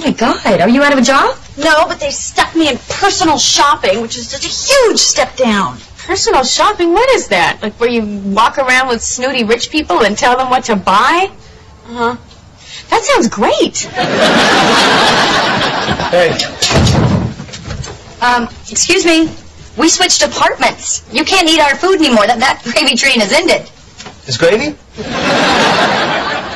my God, are you out of a job? No, but they stuck me in personal shopping, which is such a huge step down. Personal shopping? What is that? Like where you walk around with snooty rich people and tell them what to buy? Uh-huh. That sounds great. Hey. Excuse me. We switched apartments. You can't eat our food anymore. That gravy train has ended. Is gravy?